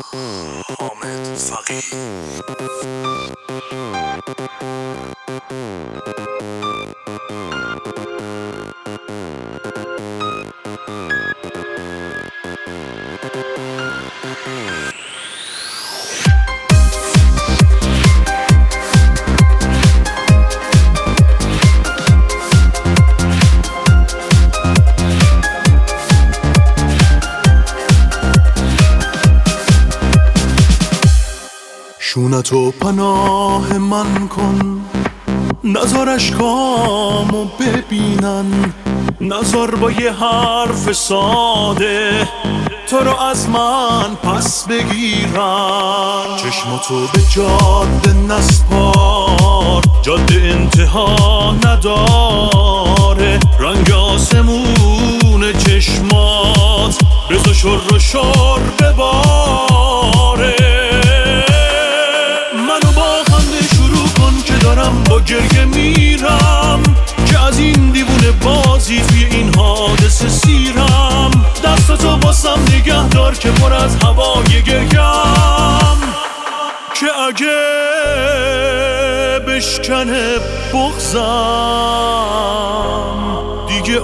حامد فقیه. شونتو پناه من کن، نذار اشکامو ببینن، نذار با یه حرف ساده تو رو از من پس بگیرن. چشماتو به جاده نسپار، جاده انتها نداره، رنگ آسمون چشمات بزا شر و شر بباره. دارم با گریه میرم که از این دیوونه بازی توی این حادثه سیرم. دستاتو باسم نگه دار که پر از هوای گریم، که اگه بشکنه بغضم دیگه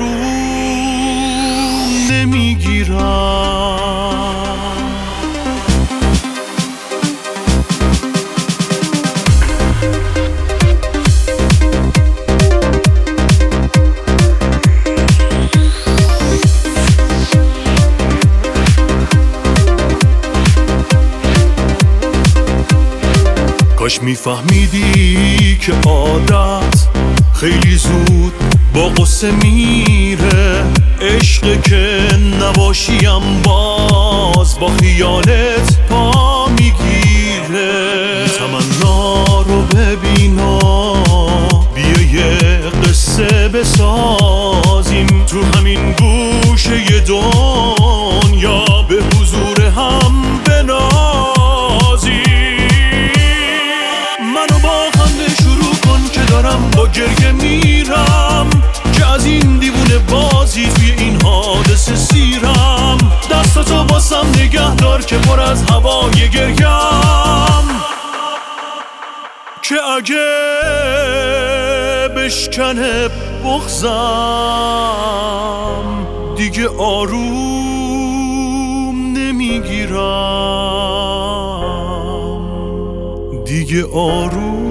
آروم نمیگیرم. کاش میفهمیدی که عادت خیلی زود با قصه میره، عشق که نباشیم باز با خیالت پا میگیره. تمنا رو ببینا، بیا یه قصه بسازیم تو همین گوشه دنیا، به حضور هم بنازیم. دارم با گریه میرم که از این دیوونه بازی توی این حادثه سیرم. دستاتو باسم نگه دار که پر از هوای گریم، که اگه بشکنه بغضم دیگه آروم نمیگیرم، دیگه آروم